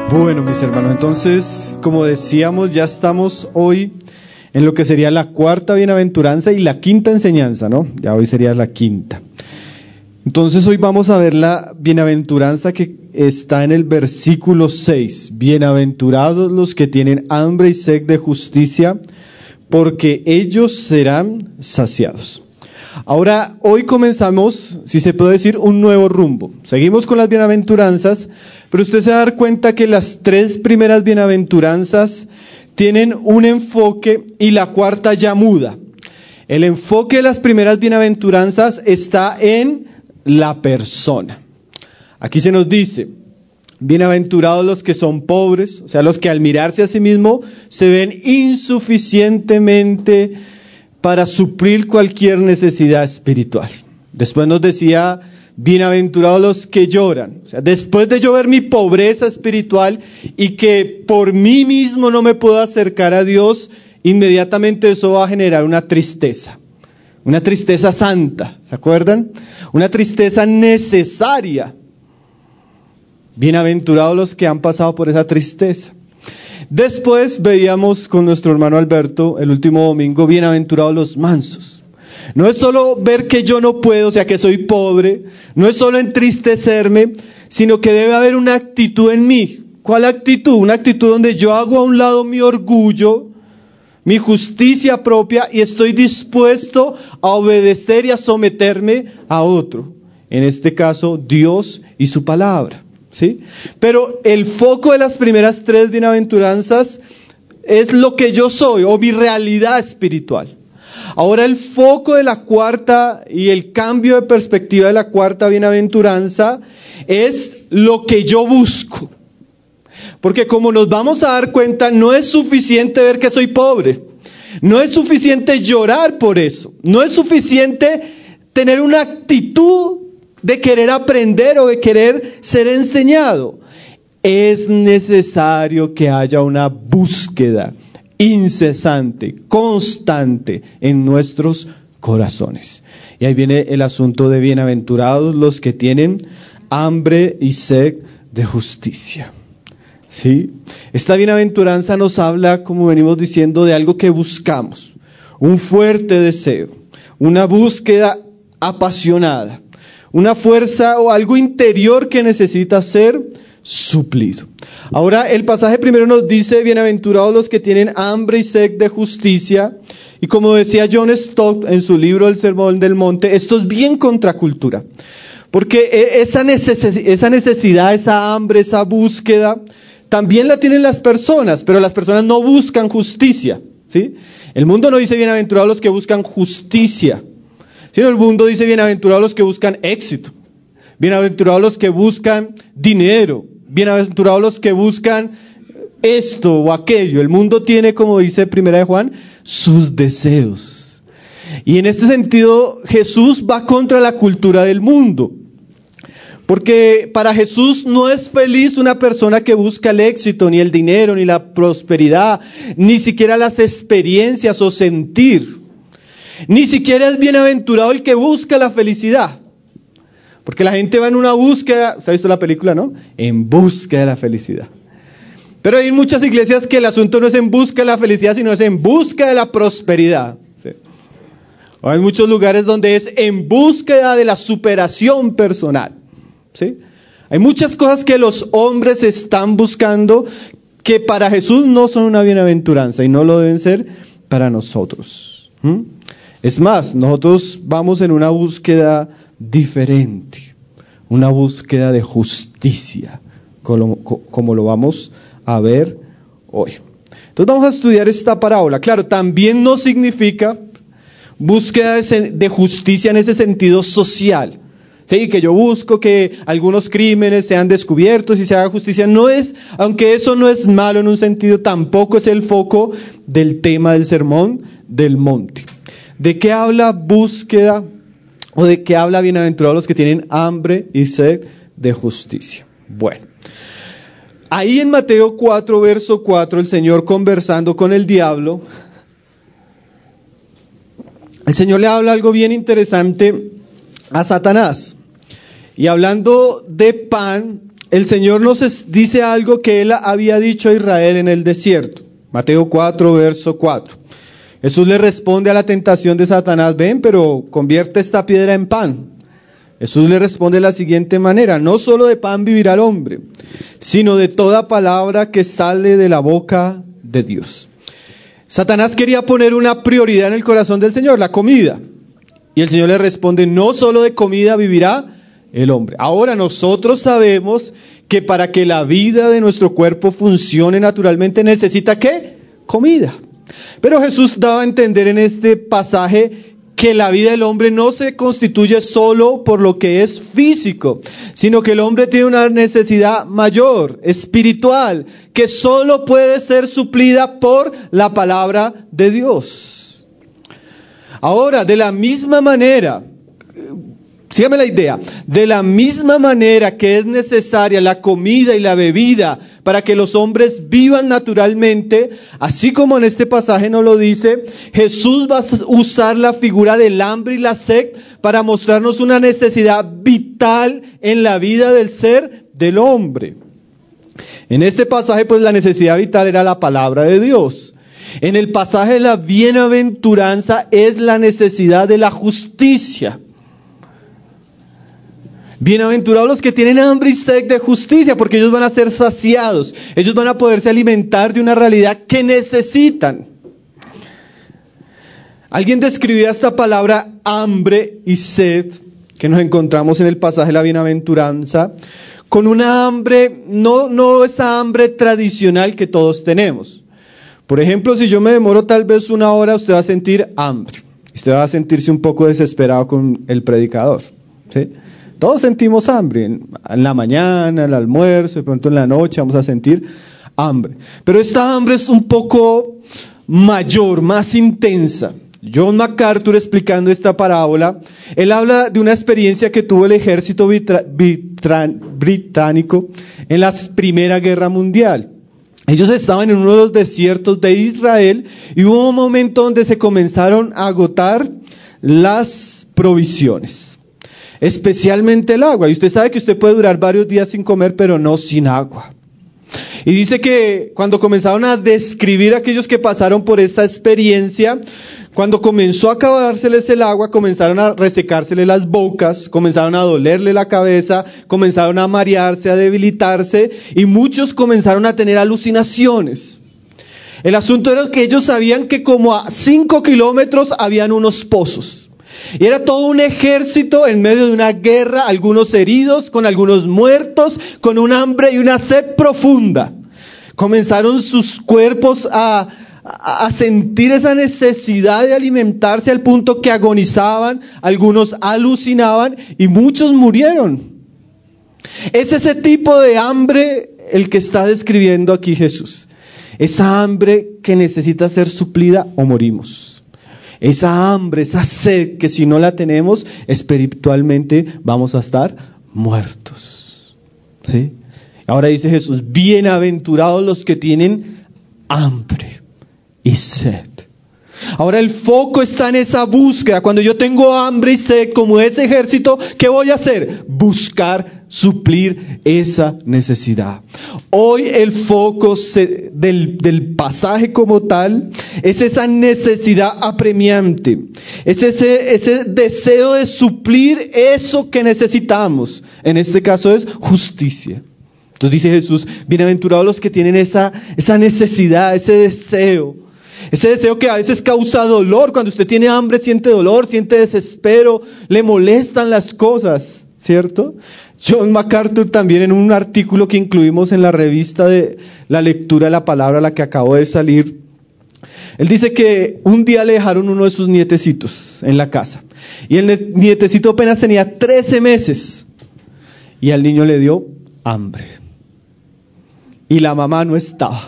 Bueno, mis hermanos, entonces, como decíamos, ya estamos hoy en lo que sería la cuarta bienaventuranza y la quinta enseñanza, ¿no? Ya hoy sería la quinta. Entonces hoy vamos a ver la bienaventuranza que está en el versículo 6. Bienaventurados los que tienen hambre y sed de justicia, porque ellos serán saciados. Ahora, hoy comenzamos, si se puede decir, un nuevo rumbo. Seguimos con las bienaventuranzas, pero usted se va a dar cuenta que las tres primeras bienaventuranzas tienen un enfoque y la cuarta ya muda. El enfoque de las primeras bienaventuranzas está en la persona. Aquí se nos dice, bienaventurados los que son pobres, o sea, los que al mirarse a sí mismos se ven insuficientemente para suplir cualquier necesidad espiritual. Después nos decía, bienaventurados los que lloran. O sea, después de yo ver mi pobreza espiritual y que por mí mismo no me puedo acercar a Dios, inmediatamente eso va a generar una tristeza santa, ¿se acuerdan? Una tristeza necesaria. Bienaventurados los que han pasado por esa tristeza. Después veíamos con nuestro hermano Alberto el último domingo, bienaventurados los mansos. No es solo ver que yo no puedo, o sea que soy pobre, no es solo entristecerme, sino que debe haber una actitud en mí. ¿Cuál actitud? Una actitud donde yo hago a un lado mi orgullo, mi justicia propia y estoy dispuesto a obedecer y a someterme a otro. En este caso, Dios y su palabra. ¿Sí? Pero el foco de las primeras tres bienaventuranzas es lo que yo soy o mi realidad espiritual. Ahora el foco de la cuarta y el cambio de perspectiva de la cuarta bienaventuranza es lo que yo busco. Porque como nos vamos a dar cuenta, no es suficiente ver que soy pobre. No es suficiente llorar por eso. No es suficiente tener una actitud de querer aprender o de querer ser enseñado. Es necesario que haya una búsqueda incesante, constante en nuestros corazones. Y ahí viene el asunto de bienaventurados los que tienen hambre y sed de justicia. ¿Sí? Esta bienaventuranza nos habla, como venimos diciendo, de algo que buscamos, un fuerte deseo, una búsqueda apasionada. Una fuerza o algo interior que necesita ser suplido. Ahora el pasaje primero nos dice, bienaventurados los que tienen hambre y sed de justicia. Y como decía John Stott en su libro El Sermón del Monte, esto es bien contracultura. Porque esa necesidad, esa hambre, esa búsqueda, también la tienen las personas, pero las personas no buscan justicia. ¿Sí? El mundo no dice bienaventurados los que buscan justicia. Sino el mundo dice bienaventurados los que buscan éxito, bienaventurados los que buscan dinero, bienaventurados los que buscan esto o aquello. El mundo tiene, como dice Primera de Juan, sus deseos. Y en este sentido Jesús va contra la cultura del mundo. Porque para Jesús no es feliz una persona que busca el éxito, ni el dinero, ni la prosperidad, ni siquiera las experiencias o sentir. Ni siquiera es bienaventurado el que busca la felicidad. Porque la gente va en una búsqueda, ¿se ha visto la película, no? En busca de la felicidad. Pero hay muchas iglesias que el asunto no es en busca de la felicidad, sino es en busca de la prosperidad. ¿Sí? O hay muchos lugares donde es en búsqueda de la superación personal. ¿Sí? Hay muchas cosas que los hombres están buscando que para Jesús no son una bienaventuranza y no lo deben ser para nosotros. Es más, nosotros vamos en una búsqueda diferente, una búsqueda de justicia, como lo vamos a ver hoy. Entonces vamos a estudiar esta parábola. Claro, también no significa búsqueda de justicia en ese sentido social. Sí, que yo busco que algunos crímenes sean descubiertos y se haga justicia. No es, aunque eso no es malo en un sentido, tampoco es el foco del tema del Sermón del Monte. ¿De qué habla búsqueda o de qué habla bienaventurados los que tienen hambre y sed de justicia? Bueno, ahí en Mateo 4, verso 4, el Señor conversando con el diablo, el Señor le habla algo bien interesante a Satanás. Y hablando de pan, el Señor nos dice algo que Él había dicho a Israel en el desierto. Mateo 4, verso 4. Jesús le responde a la tentación de Satanás: ven, pero convierte esta piedra en pan. Jesús le responde de la siguiente manera: no solo de pan vivirá el hombre, sino de toda palabra que sale de la boca de Dios. Satanás quería poner una prioridad en el corazón del Señor, la comida. Y el Señor le responde: no solo de comida vivirá el hombre. Ahora nosotros sabemos que para que la vida de nuestro cuerpo funcione naturalmente necesita ¿qué? Comida. Pero Jesús daba a entender en este pasaje que la vida del hombre no se constituye solo por lo que es físico, sino que el hombre tiene una necesidad mayor, espiritual, que solo puede ser suplida por la palabra de Dios. Ahora, de la misma manera, sígame la idea, de la misma manera que es necesaria la comida y la bebida para que los hombres vivan naturalmente, así como en este pasaje nos lo dice, Jesús va a usar la figura del hambre y la sed para mostrarnos una necesidad vital en la vida del ser del hombre. En este pasaje, pues la necesidad vital era la palabra de Dios. En el pasaje de la bienaventuranza es la necesidad de la justicia. Bienaventurados los que tienen hambre y sed de justicia, porque ellos van a ser saciados. Ellos van a poderse alimentar de una realidad que necesitan. Alguien describía esta palabra hambre y sed, que nos encontramos en el pasaje de la bienaventuranza, con una hambre, no esa hambre tradicional que todos tenemos. Por ejemplo, si yo me demoro tal vez 1 hora, usted va a sentir hambre. Usted va a sentirse un poco desesperado con el predicador, ¿sí? Todos sentimos hambre, en la mañana, en el almuerzo, de pronto en la noche vamos a sentir hambre. Pero esta hambre es un poco mayor, más intensa. John MacArthur, explicando esta parábola, él habla de una experiencia que tuvo el ejército británico en la Primera Guerra Mundial. Ellos estaban en uno de los desiertos de Israel y hubo un momento donde se comenzaron a agotar las provisiones. Especialmente el agua. Y usted sabe que usted puede durar varios días sin comer, pero no sin agua. Y dice que cuando comenzaron a describir a aquellos que pasaron por esta experiencia, cuando comenzó a acabárseles el agua, comenzaron a resecárseles las bocas, comenzaron a dolerle la cabeza, comenzaron a marearse, a debilitarse, y muchos comenzaron a tener alucinaciones. El asunto era que ellos sabían que como a 5 kilómetros habían unos pozos. Y era todo un ejército en medio de una guerra, algunos heridos, con algunos muertos, con un hambre y una sed profunda. Comenzaron sus cuerpos a sentir esa necesidad de alimentarse al punto que agonizaban, algunos alucinaban y muchos murieron. Es ese tipo de hambre el que está describiendo aquí Jesús. Esa hambre que necesita ser suplida o morimos. Esa hambre, esa sed que si no la tenemos, espiritualmente vamos a estar muertos. ¿Sí? Ahora dice Jesús: bienaventurados los que tienen hambre y sed. Ahora el foco está en esa búsqueda. Cuando yo tengo hambre y sed como ese ejército, ¿qué voy a hacer? Buscar suplir esa necesidad. Hoy el foco del pasaje como tal es esa necesidad apremiante. Es ese deseo de suplir eso que necesitamos. En este caso es justicia. Entonces dice Jesús: bienaventurados los que tienen esa necesidad, ese deseo. Ese deseo que a veces causa dolor. Cuando usted tiene hambre siente dolor, siente desespero, le molestan las cosas, ¿cierto? John MacArthur también, en un artículo que incluimos en la revista de la lectura de la palabra, la que acabó de salir, él dice que un día le dejaron uno de sus nietecitos en la casa. Y el nietecito apenas tenía 13 meses. Y al niño le dio hambre. Y la mamá no estaba.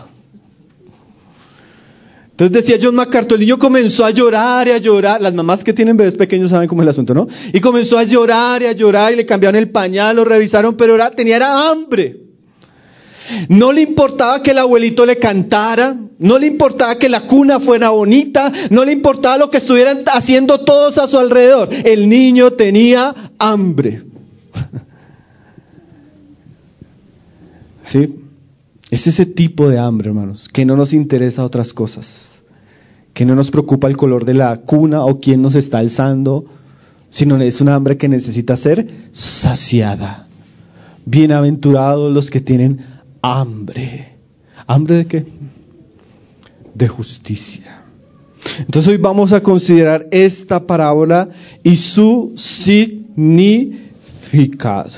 Entonces decía John MacArthur, el niño comenzó a llorar y a llorar. Las mamás que tienen bebés pequeños saben cómo es el asunto, ¿no? Y comenzó a llorar y le cambiaron el pañal, lo revisaron, pero tenía hambre. No le importaba que el abuelito le cantara, no le importaba que la cuna fuera bonita, no le importaba lo que estuvieran haciendo todos a su alrededor. El niño tenía hambre. ¿Sí? Es ese tipo de hambre, hermanos, que no nos interesa otras cosas, que no nos preocupa el color de la cuna o quién nos está alzando, sino es una hambre que necesita ser saciada. Bienaventurados los que tienen hambre. ¿Hambre de qué? De justicia. Entonces hoy vamos a considerar esta parábola y su significado.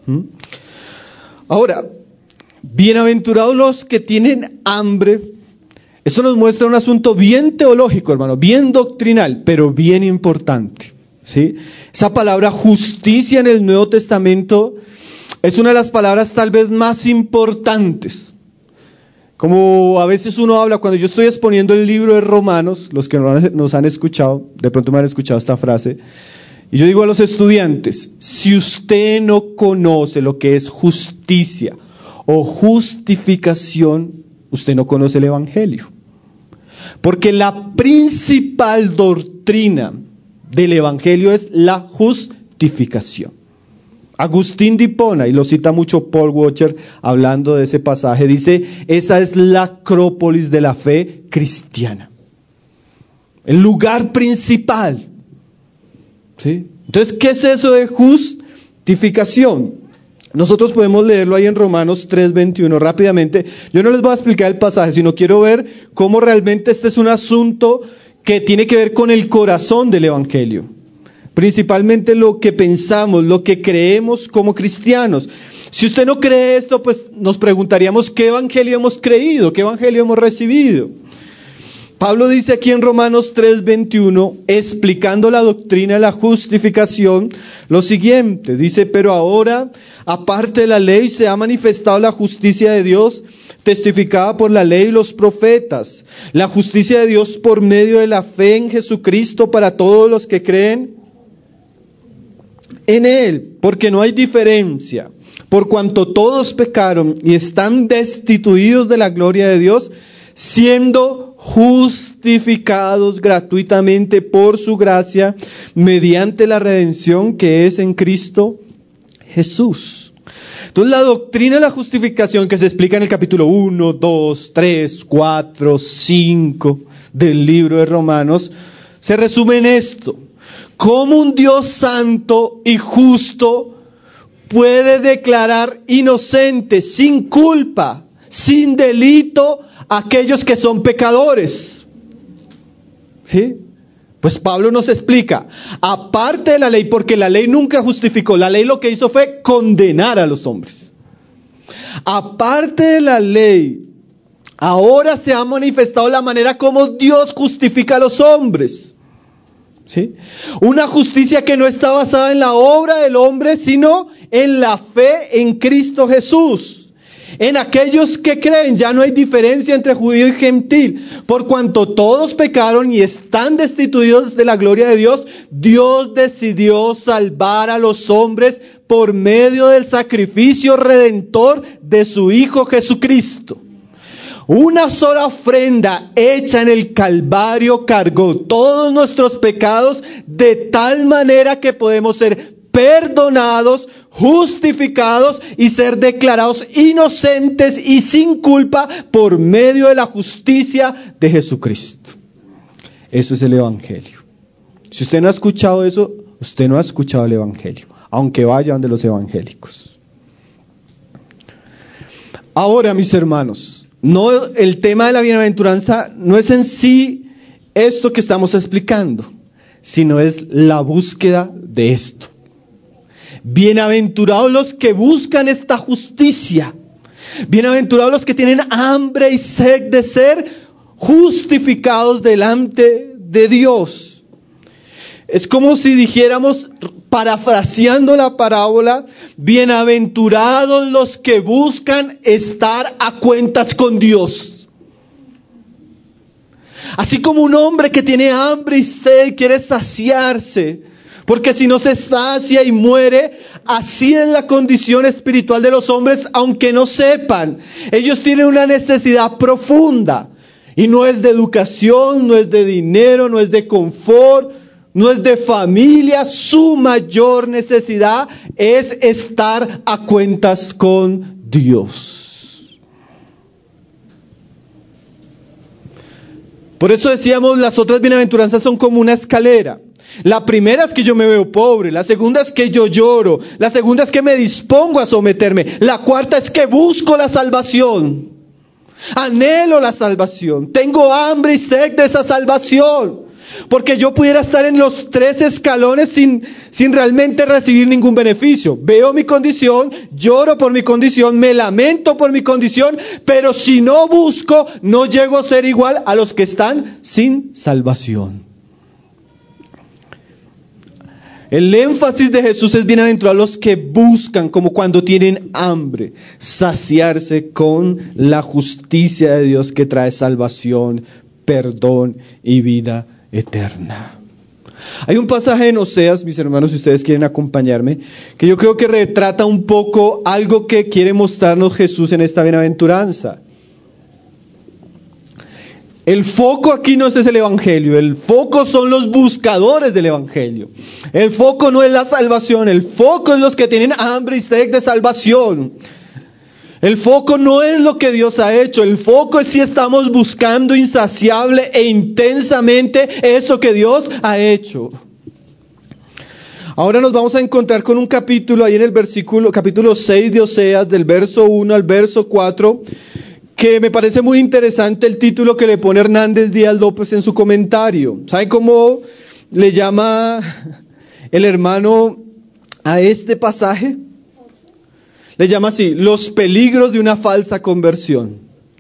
Ahora, bienaventurados los que tienen hambre. Eso nos muestra un asunto bien teológico, hermano, bien doctrinal, pero bien importante, ¿sí? Esa palabra justicia en el Nuevo Testamento es una de las palabras tal vez más importantes. Como a veces uno habla, cuando yo estoy exponiendo el libro de Romanos, los que nos han escuchado, de pronto me han escuchado esta frase, y yo digo a los estudiantes, si usted no conoce lo que es justicia o justificación, usted no conoce el Evangelio. Porque la principal doctrina del Evangelio es la justificación. Agustín de Hipona, y lo cita mucho Paul Washer hablando de ese pasaje, dice, esa es la acrópolis de la fe cristiana. El lugar principal. ¿Sí? Entonces, ¿qué es eso de justificación? Nosotros podemos leerlo ahí en Romanos 3:21 rápidamente. Yo no les voy a explicar el pasaje, sino quiero ver cómo realmente este es un asunto que tiene que ver con el corazón del Evangelio. Principalmente lo que pensamos, lo que creemos como cristianos. Si usted no cree esto, pues nos preguntaríamos qué evangelio hemos creído, qué evangelio hemos recibido. Pablo dice aquí en Romanos 3:21, explicando la doctrina de la justificación, lo siguiente, dice, pero ahora, aparte de la ley, se ha manifestado la justicia de Dios, testificada por la ley y los profetas, la justicia de Dios por medio de la fe en Jesucristo para todos los que creen en Él, porque no hay diferencia, por cuanto todos pecaron y están destituidos de la gloria de Dios, siendo justificados gratuitamente por su gracia, mediante la redención que es en Cristo Jesús. Entonces la doctrina de la justificación que se explica en el capítulo 1, 2, 3, 4, 5 del libro de Romanos, se resume en esto. ¿Cómo un Dios santo y justo puede declarar inocentes, sin culpa, sin delito, a aquellos que son pecadores? ¿Sí? Pues Pablo nos explica, aparte de la ley, porque la ley nunca justificó, la ley lo que hizo fue condenar a los hombres. Aparte de la ley, ahora se ha manifestado la manera como Dios justifica a los hombres. ¿Sí? Una justicia que no está basada en la obra del hombre, sino en la fe en Cristo Jesús. En aquellos que creen, ya no hay diferencia entre judío y gentil. Por cuanto todos pecaron y están destituidos de la gloria de Dios, Dios decidió salvar a los hombres por medio del sacrificio redentor de su Hijo Jesucristo. Una sola ofrenda hecha en el Calvario cargó todos nuestros pecados de tal manera que podemos ser perdonados, justificados y ser declarados inocentes y sin culpa por medio de la justicia de Jesucristo. Eso es el Evangelio. Si usted no ha escuchado eso, usted no ha escuchado el Evangelio, aunque vaya donde los evangélicos. Ahora, mis hermanos, no, el tema de la bienaventuranza no es en sí esto que estamos explicando, sino es la búsqueda de esto. Bienaventurados los que buscan esta justicia. Bienaventurados los que tienen hambre y sed de ser justificados delante de Dios. Es como si dijéramos, parafraseando la parábola, bienaventurados los que buscan estar a cuentas con Dios. Así como un hombre que tiene hambre y sed quiere saciarse, porque si no se sacia y muere, así es la condición espiritual de los hombres, aunque no sepan. Ellos tienen una necesidad profunda, y no es de educación, no es de dinero, no es de confort, no es de familia. Su mayor necesidad es estar a cuentas con Dios. Por eso decíamos, las otras bienaventuranzas son como una escalera. La primera es que yo me veo pobre, la segunda es que yo lloro, la segunda es que me dispongo a someterme, la cuarta es que busco la salvación, anhelo la salvación, tengo hambre y sed de esa salvación, porque yo pudiera estar en los 3 escalones sin realmente recibir ningún beneficio. Veo mi condición, lloro por mi condición, me lamento por mi condición, pero si no busco, no llego a ser igual a los que están sin salvación. El énfasis de Jesús es bienaventurados los que buscan, como cuando tienen hambre, saciarse con la justicia de Dios que trae salvación, perdón y vida eterna. Hay un pasaje en Oseas, mis hermanos, si ustedes quieren acompañarme, que yo creo que retrata un poco algo que quiere mostrarnos Jesús en esta bienaventuranza. El foco aquí no es el Evangelio, el foco son los buscadores del Evangelio. El foco no es la salvación, el foco es los que tienen hambre y sed de salvación. El foco no es lo que Dios ha hecho, el foco es si estamos buscando insaciable e intensamente eso que Dios ha hecho. Ahora nos vamos a encontrar con un capítulo ahí en el capítulo 6 de Oseas, del verso 1 al verso 4, que me parece muy interesante el título que le pone Hernández Díaz López en su comentario. ¿Sabe cómo le llama el hermano a este pasaje? Le llama así: los peligros de una falsa conversión.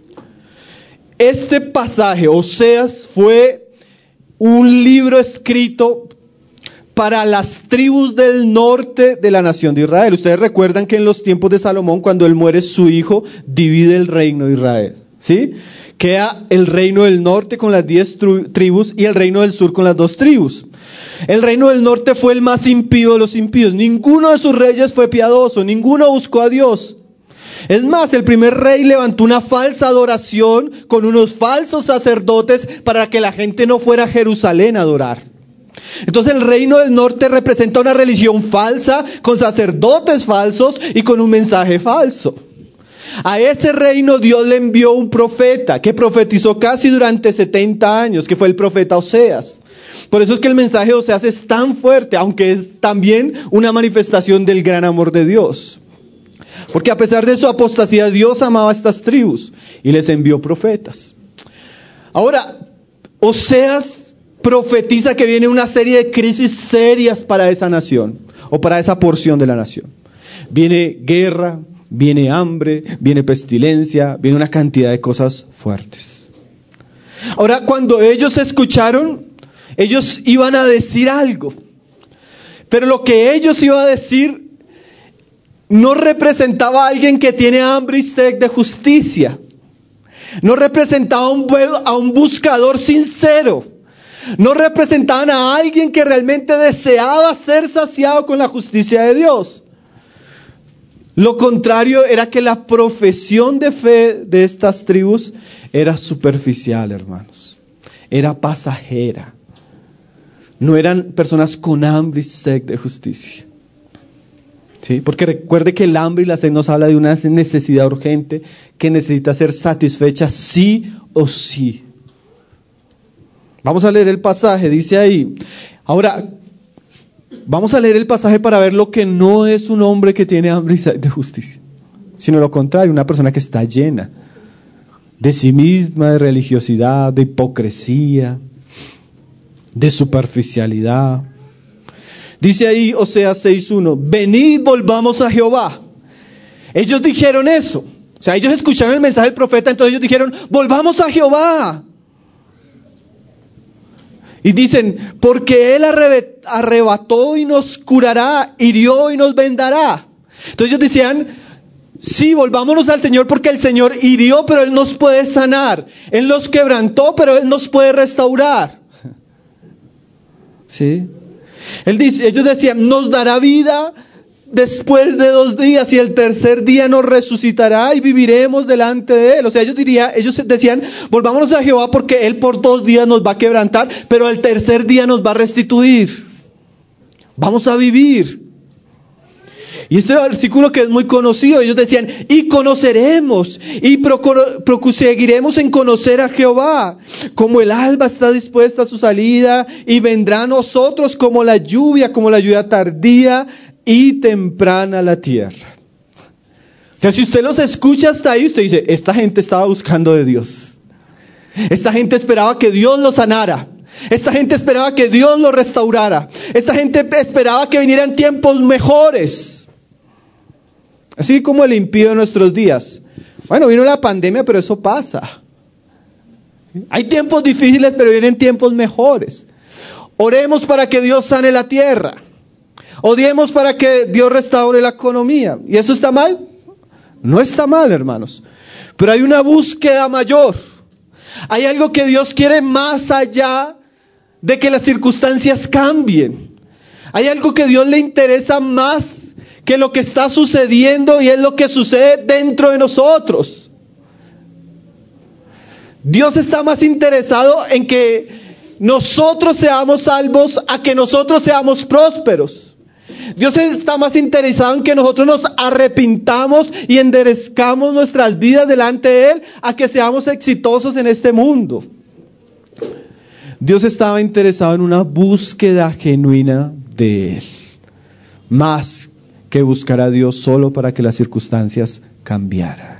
Este pasaje, Oseas, fue un libro escrito para las tribus del norte de la nación de Israel. Ustedes recuerdan que en los tiempos de Salomón, cuando él muere, su hijo divide el reino de Israel, ¿sí? Queda el reino del norte con las 10 tribus y el reino del sur con las 2 tribus. El reino del norte fue el más impío de los impíos. Ninguno de sus reyes fue piadoso, ninguno buscó a Dios. Es más, el primer rey levantó una falsa adoración con unos falsos sacerdotes para que la gente no fuera a Jerusalén a adorar. Entonces el reino del norte representa una religión falsa, con sacerdotes falsos y con un mensaje falso. A ese reino Dios le envió un profeta que profetizó casi durante 70 años, que fue el profeta Oseas. Por eso es que el mensaje de Oseas es tan fuerte, aunque es también una manifestación del gran amor de Dios. Porque a pesar de su apostasía, Dios amaba a estas tribus y les envió profetas. Ahora, Oseas profetiza que viene una serie de crisis serias para esa nación, o para esa porción de la nación. Viene guerra, viene hambre, viene pestilencia, viene una cantidad de cosas fuertes. Ahora, cuando ellos escucharon, ellos iban a decir algo, pero lo que ellos iban a decir no representaba a alguien que tiene hambre y sed de justicia, no representaba a un buscador sincero, no representaban a alguien que realmente deseaba ser saciado con la justicia de Dios. Lo contrario era que la profesión de fe de estas tribus era superficial, hermanos. Era pasajera. No eran personas con hambre y sed de justicia. ¿Sí? Porque recuerde que el hambre y la sed nos habla de una necesidad urgente que necesita ser satisfecha sí o sí. Vamos a leer el pasaje, dice ahí. Ahora, vamos a leer el pasaje para ver lo que no es un hombre que tiene hambre y sed de justicia, sino lo contrario, una persona que está llena de sí misma, de religiosidad, de hipocresía, de superficialidad. Dice ahí Oseas 6:1, venid, volvamos a Jehová. Ellos dijeron eso. O sea, ellos escucharon el mensaje del profeta, entonces ellos dijeron, volvamos a Jehová. Y dicen, porque Él arrebató y nos curará, hirió y nos vendará. Entonces ellos decían, sí, volvámonos al Señor porque el Señor hirió, pero Él nos puede sanar. Él nos quebrantó, pero Él nos puede restaurar. ¿Sí? Ellos decían, nos dará vida después de 2 días y el tercer día nos resucitará y viviremos delante de Él. O sea, ellos decían, volvámonos a Jehová porque Él por 2 días nos va a quebrantar, pero al tercer día nos va a restituir. Vamos a vivir. Y este versículo que es muy conocido, ellos decían, y conoceremos, y seguiremos en conocer a Jehová, como el alba está dispuesta a su salida, y vendrá a nosotros como la lluvia tardía y temprana a la tierra. O sea, si usted los escucha hasta ahí, usted dice, esta gente estaba buscando de Dios. Esta gente esperaba que Dios los sanara. Esta gente esperaba que Dios los restaurara. Esta gente esperaba que vinieran tiempos mejores. Así como el impío de nuestros días. Bueno, vino la pandemia, pero eso pasa. Hay tiempos difíciles, pero vienen tiempos mejores. Oremos para que Dios sane la tierra. Odiemos para que Dios restaure la economía. ¿Y eso está mal? No está mal, hermanos. Pero hay una búsqueda mayor. Hay algo que Dios quiere más allá de que las circunstancias cambien. Hay algo que a Dios le interesa más que lo que está sucediendo, y es lo que sucede dentro de nosotros. Dios está más interesado en que nosotros seamos salvos a que nosotros seamos prósperos. Dios está más interesado en que nosotros nos arrepintamos y enderezcamos nuestras vidas delante de Él a que seamos exitosos en este mundo. Dios estaba interesado en una búsqueda genuina de Él, más que buscar a Dios solo para que las circunstancias cambiaran.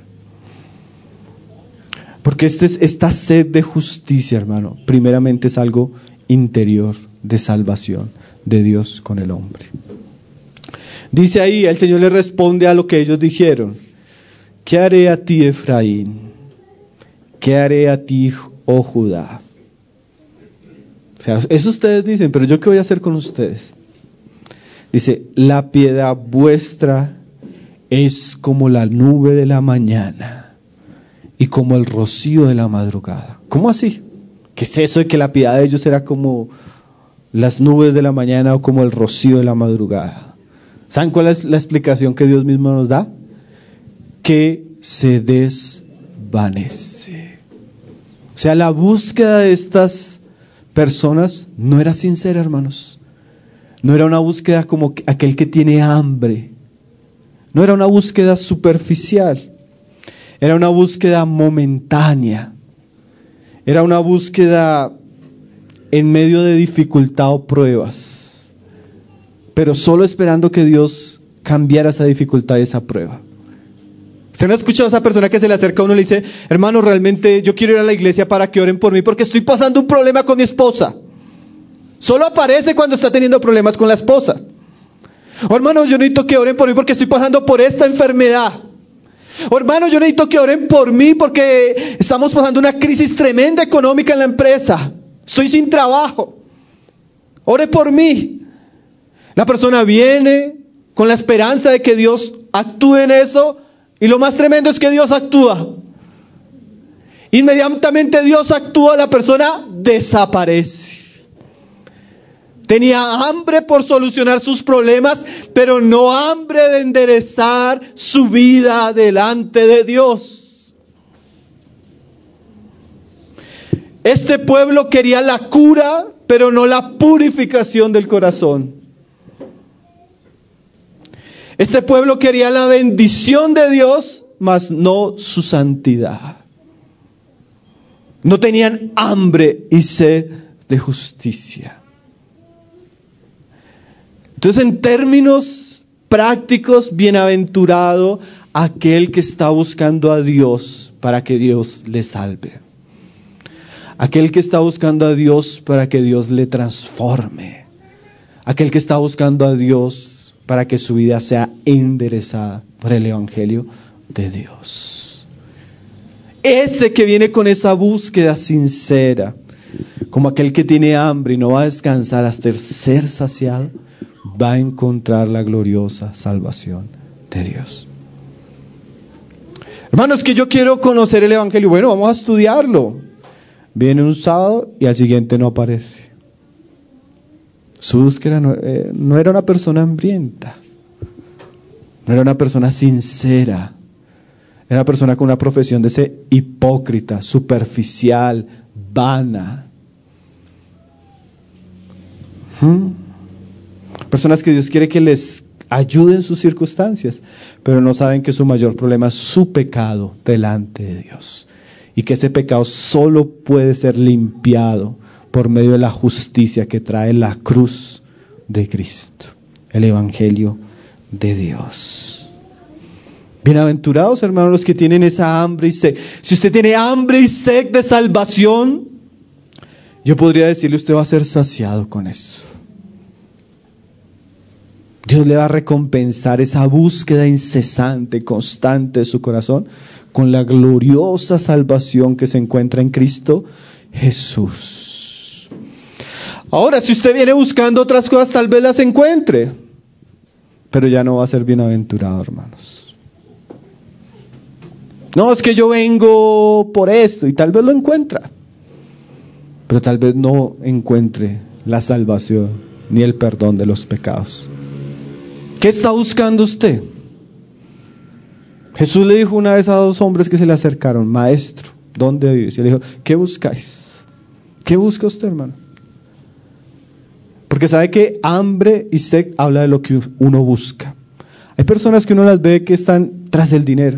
Porque esta sed de justicia, hermano, primeramente es algo interior, de salvación de Dios con el hombre. Dice ahí, el Señor le responde a lo que ellos dijeron: ¿qué haré a ti, Efraín? ¿Qué haré a ti, oh Judá? O sea, eso ustedes dicen, pero ¿yo qué voy a hacer con ustedes? Dice, la piedad vuestra es como la nube de la mañana y como el rocío de la madrugada. ¿Cómo así? ¿Qué es eso de que la piedad de ellos era como las nubes de la mañana o como el rocío de la madrugada? ¿Saben cuál es la explicación que Dios mismo nos da? Que se desvanece. O sea, la búsqueda de estas personas no era sincera, hermanos. No era una búsqueda como aquel que tiene hambre. No era una búsqueda superficial. Era una búsqueda momentánea. Era una búsqueda en medio de dificultad o pruebas, pero solo esperando que Dios cambiara esa dificultad y esa prueba. ¿Usted no ha escuchado a esa persona que se le acerca a uno y le dice, hermano, realmente yo quiero ir a la iglesia para que oren por mí porque estoy pasando un problema con mi esposa? Solo aparece cuando está teniendo problemas con la esposa. O hermano, yo necesito que oren por mí porque estoy pasando por esta enfermedad. O hermano, yo necesito que oren por mí porque estamos pasando una crisis tremenda económica en la empresa. Estoy sin trabajo. Ore por mí. La persona viene con la esperanza de que Dios actúe en eso, y lo más tremendo es que Dios actúa. Inmediatamente Dios actúa, la persona desaparece. Tenía hambre por solucionar sus problemas, pero no hambre de enderezar su vida delante de Dios. Este pueblo quería la cura, pero no la purificación del corazón. Este pueblo quería la bendición de Dios, mas no su santidad. No tenían hambre y sed de justicia. Entonces, en términos prácticos, bienaventurado aquel que está buscando a Dios para que Dios le salve. Aquel que está buscando a Dios para que Dios le transforme. Aquel que está buscando a Dios para que su vida sea enderezada por el Evangelio de Dios. Ese que viene con esa búsqueda sincera, como aquel que tiene hambre y no va a descansar hasta ser saciado, va a encontrar la gloriosa salvación de Dios. Hermanos, que yo quiero conocer el Evangelio. Bueno, vamos a estudiarlo. Viene un sábado y al siguiente no aparece. Su búsqueda no era una persona hambrienta. No era una persona sincera. Era una persona con una profesión de ser hipócrita, superficial, vana. Personas que Dios quiere que les ayuda en sus circunstancias, pero no saben que su mayor problema es su pecado delante de Dios. Y que ese pecado solo puede ser limpiado por medio de la justicia que trae la cruz de Cristo, el Evangelio de Dios. Bienaventurados, hermanos, los que tienen esa hambre y sed. Si usted tiene hambre y sed de salvación, yo podría decirle, usted va a ser saciado con eso. Dios le va a recompensar esa búsqueda incesante, constante de su corazón con la gloriosa salvación que se encuentra en Cristo Jesús. Ahora, si usted viene buscando otras cosas, tal vez las encuentre, pero ya no va a ser bienaventurado, hermanos. No, es que yo vengo por esto, y tal vez lo encuentra, pero tal vez no encuentre la salvación ni el perdón de los pecados. ¿Qué está buscando usted? Jesús le dijo una vez a dos hombres que se le acercaron, maestro, ¿dónde vives? Y le dijo, ¿qué buscáis? ¿Qué busca usted, hermano? Porque sabe que hambre y sed habla de lo que uno busca. Hay personas que uno las ve que están tras el dinero,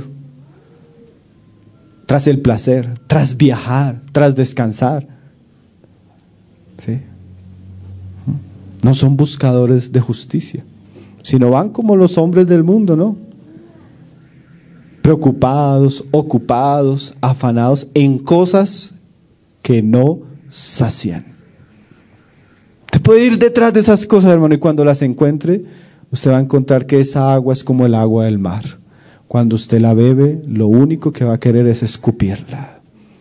tras el placer, tras viajar, tras descansar. ¿Sí? No son buscadores de justicia, sino van como los hombres del mundo, ¿no? Preocupados, ocupados, afanados en cosas que no sacian. Usted puede ir detrás de esas cosas, hermano, y cuando las encuentre, usted va a encontrar que esa agua es como el agua del mar. Cuando usted la bebe, lo único que va a querer es escupirla.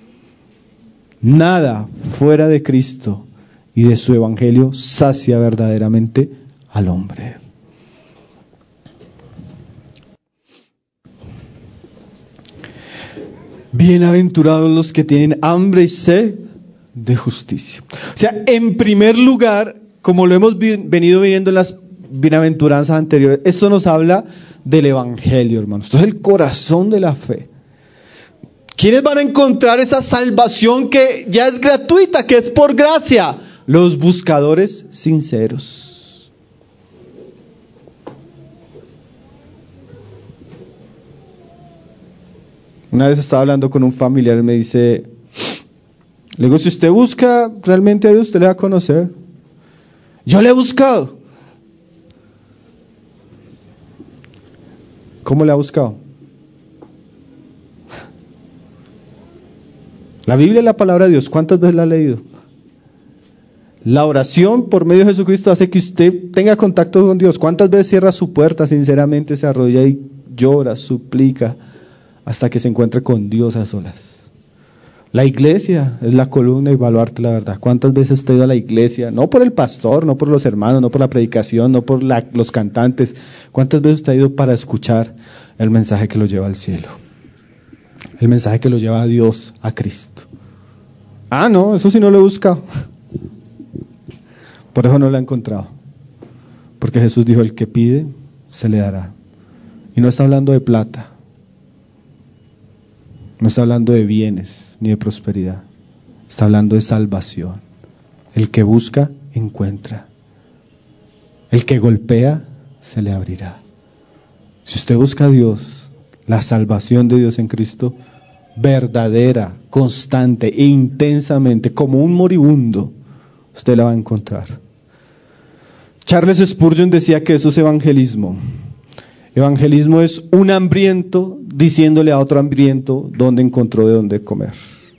Nada fuera de Cristo y de su evangelio sacia verdaderamente al hombre. Bienaventurados los que tienen hambre y sed de justicia. O sea, en primer lugar, como lo hemos venido viendo en las bienaventuranzas anteriores, esto nos habla del evangelio, hermanos. Esto es el corazón de la fe. ¿Quiénes van a encontrar esa salvación que ya es gratuita, que es por gracia? Los buscadores sinceros. Una vez estaba hablando con un familiar y me dice, le digo, si usted busca realmente a Dios, usted le va a conocer. Yo le he buscado. ¿Cómo le ha buscado? La Biblia es la palabra de Dios. ¿Cuántas veces la ha leído? La oración por medio de Jesucristo hace que usted tenga contacto con Dios. ¿Cuántas veces cierra su puerta, sinceramente se arrodilla y llora, suplica, hasta que se encuentre con Dios a solas? La iglesia es la columna y baluarte, la verdad. ¿Cuántas veces usted ha ido a la iglesia? No por el pastor, no por los hermanos, no por la predicación, no por los cantantes. ¿Cuántas veces usted ha ido para escuchar el mensaje que lo lleva al cielo? El mensaje que lo lleva a Dios, a Cristo. Ah, no, eso sí no lo he buscado. Por eso no lo he encontrado. Porque Jesús dijo, el que pide, se le dará. Y no está hablando de plata. No está hablando de bienes ni de prosperidad. Está hablando de salvación. El que busca, encuentra. El que golpea, se le abrirá. Si usted busca a Dios, la salvación de Dios en Cristo, verdadera, constante e intensamente, como un moribundo, usted la va a encontrar. Charles Spurgeon decía que eso es evangelismo. Evangelismo es un hambriento diciéndole a otro hambriento dónde encontró de dónde comer.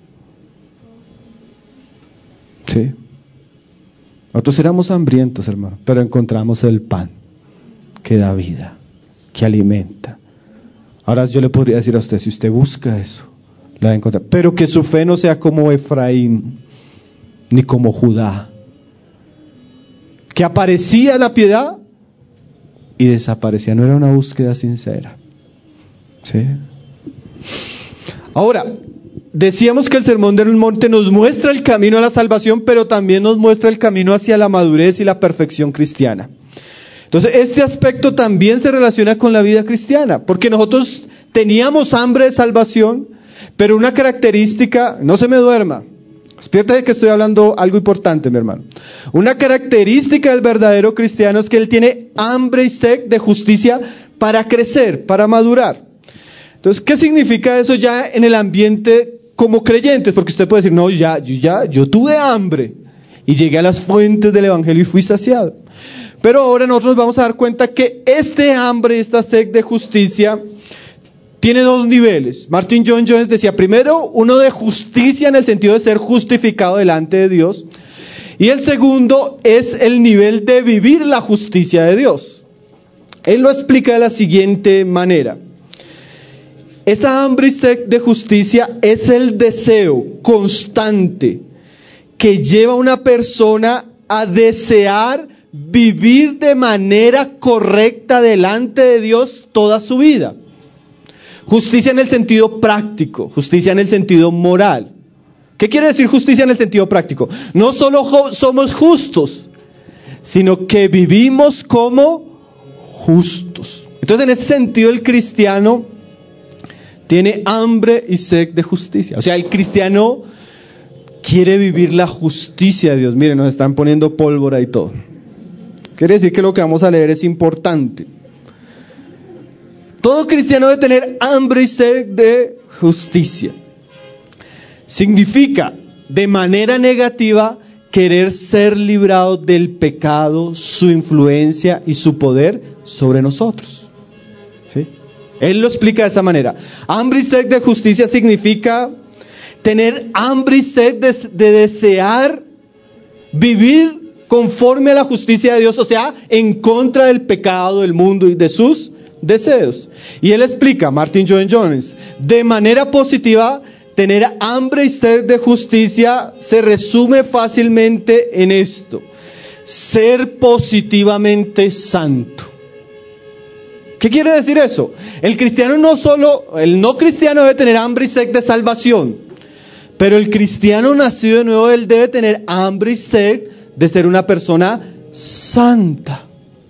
¿Sí? Nosotros éramos hambrientos, hermano, pero encontramos el pan que da vida, que alimenta. Ahora yo le podría decir a usted, si usted busca eso, la va a encontrar. Pero que su fe no sea como Efraín, ni como Judá, que aparecía la piedad y desaparecía. No era una búsqueda sincera. ¿Sí? Ahora, decíamos que el Sermón del Monte nos muestra el camino a la salvación, pero también nos muestra el camino hacia la madurez y la perfección cristiana. Entonces, este aspecto también se relaciona con la vida cristiana, porque nosotros teníamos hambre de salvación, pero una característica, no se me duerma, Despiértate que estoy hablando algo importante, mi hermano. Una característica del verdadero cristiano es que él tiene hambre y sed de justicia para crecer, para madurar. Entonces, ¿qué significa eso ya en el ambiente como creyentes? Porque usted puede decir, no, yo tuve hambre y llegué a las fuentes del evangelio y fui saciado. Pero ahora nosotros nos vamos a dar cuenta que este hambre, esta sed de justicia, tiene dos niveles. Martin Lloyd Jones decía, primero, uno de justicia en el sentido de ser justificado delante de Dios. Y el segundo es el nivel de vivir la justicia de Dios. Él lo explica de la siguiente manera. Esa hambre y sed de justicia es el deseo constante que lleva a una persona a desear vivir de manera correcta delante de Dios toda su vida. Justicia en el sentido práctico, justicia en el sentido moral. ¿Qué quiere decir justicia en el sentido práctico? No solo somos justos, sino que vivimos como justos. Entonces, en ese sentido, el cristiano tiene hambre y sed de justicia. O sea, el cristiano quiere vivir la justicia de Dios. Miren, nos están poniendo pólvora y todo. Quiere decir que lo que vamos a leer es importante. Todo cristiano debe tener hambre y sed de justicia. Significa, de manera negativa, querer ser librado del pecado, su influencia y su poder sobre nosotros. ¿Sí? Él lo explica de esa manera. Hambre y sed de justicia significa tener hambre y sed de desear vivir conforme a la justicia de Dios, o sea, en contra del pecado, del mundo y de sus deseos. Y él explica, Martin Lloyd Jones, de manera positiva, tener hambre y sed de justicia se resume fácilmente en esto: ser positivamente santo. ¿Qué quiere decir eso? El no cristiano debe tener hambre y sed de salvación, pero el cristiano nacido de nuevo, él debe tener hambre y sed de ser una persona santa.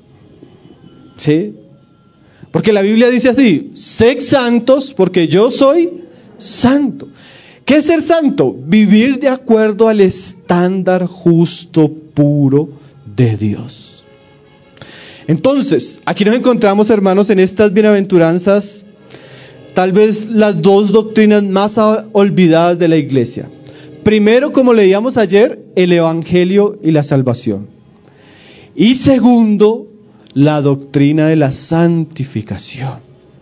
¿Sí? Porque la Biblia dice así: sed santos porque yo soy santo. ¿Qué es ser santo? Vivir de acuerdo al estándar justo, puro de Dios. Entonces, aquí nos encontramos, hermanos, en estas bienaventuranzas, tal vez las dos doctrinas más olvidadas de la iglesia. Primero, como leíamos ayer, el evangelio y la salvación. Y segundo, la doctrina de la santificación.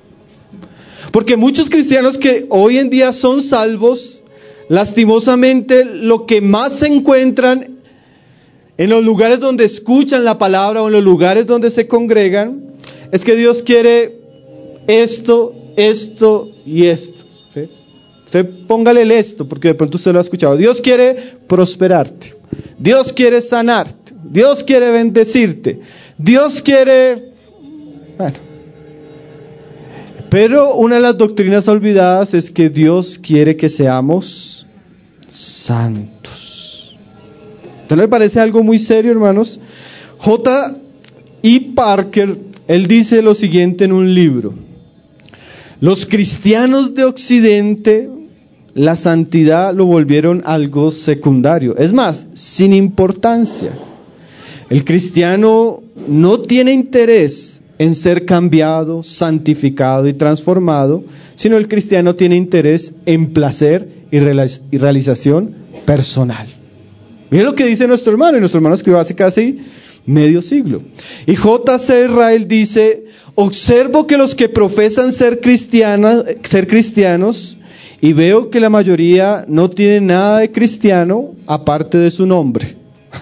Porque muchos cristianos que hoy en día son salvos, lastimosamente lo que más se encuentran en los lugares donde escuchan la palabra o en los lugares donde se congregan, es que Dios quiere esto, esto y esto. ¿Sí? Usted póngale el esto, porque de pronto usted lo ha escuchado. Dios quiere prosperarte. Dios quiere sanarte. Dios quiere bendecirte. Dios quiere... Bueno. Pero una de las doctrinas olvidadas es que Dios quiere que seamos santos. ¿Entonces le parece algo muy serio, hermanos? J.I. Parker, él dice lo siguiente en un libro: los cristianos de Occidente, la santidad lo volvieron algo secundario, es más, sin importancia. El cristiano no tiene interés en ser cambiado, santificado y transformado, sino el cristiano tiene interés en placer y realización personal. Miren lo que dice nuestro hermano, y nuestro hermano escribió hace casi medio siglo. Y J.C. Ryle dice: observo que los que profesan ser cristianos, y veo que la mayoría no tienen nada de cristiano aparte de su nombre.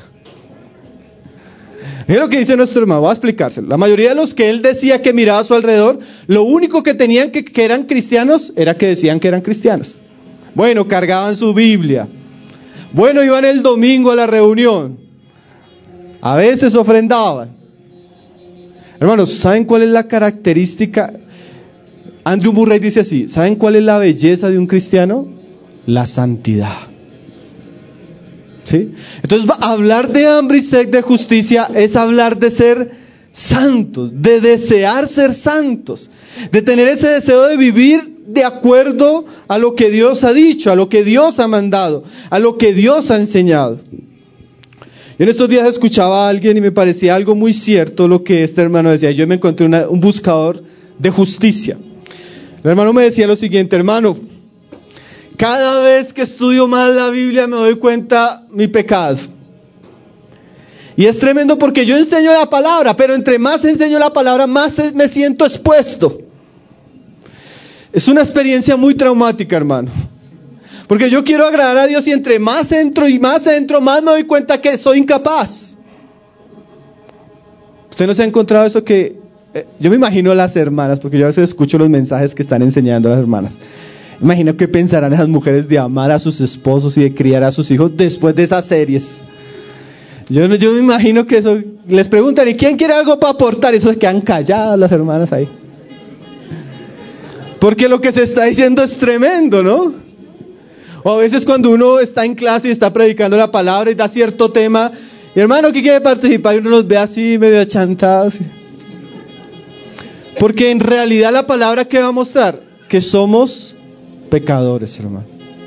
Es lo que dice nuestro hermano, voy a explicárselo. La mayoría de los que él decía que miraba a su alrededor, lo único que tenían que eran cristianos, era que decían que eran cristianos. Bueno, cargaban su Biblia. Bueno, iban el domingo a la reunión. A veces ofrendaban. Hermanos, ¿saben cuál es la característica? Andrew Murray dice así: ¿saben cuál es la belleza de un cristiano? La santidad. ¿Sí? Entonces, hablar de hambre y sed de justicia es hablar de ser santos, de desear ser santos, de tener ese deseo de vivir de acuerdo a lo que Dios ha dicho, a lo que Dios ha mandado, a lo que Dios ha enseñado. Yo en estos días escuchaba a alguien y me parecía algo muy cierto lo que este hermano decía. Yo me encontré un buscador de justicia. El hermano me decía lo siguiente: hermano, cada vez que estudio más la Biblia me doy cuenta mi pecado. Y es tremendo porque yo enseño la palabra, pero entre más enseño la palabra, más me siento expuesto. Es una experiencia muy traumática, hermano. Porque yo quiero agradar a Dios y entre más entro, más me doy cuenta que soy incapaz. ¿Usted no se ha encontrado eso que... yo me imagino a las hermanas, porque yo a veces escucho los mensajes que están enseñando a las hermanas. Imagino que pensarán esas mujeres de amar a sus esposos y de criar a sus hijos después de esas series. Yo me imagino que eso, les preguntan, ¿y quién quiere algo para aportar? Y eso se quedan calladas las hermanas ahí. Porque lo que se está diciendo es tremendo, ¿no? O a veces cuando uno está en clase y está predicando la palabra y da cierto tema, y hermano, ¿qué quiere participar? Y uno los ve así medio achantados. Porque en realidad la palabra que va a mostrar que somos pecadores, hermano.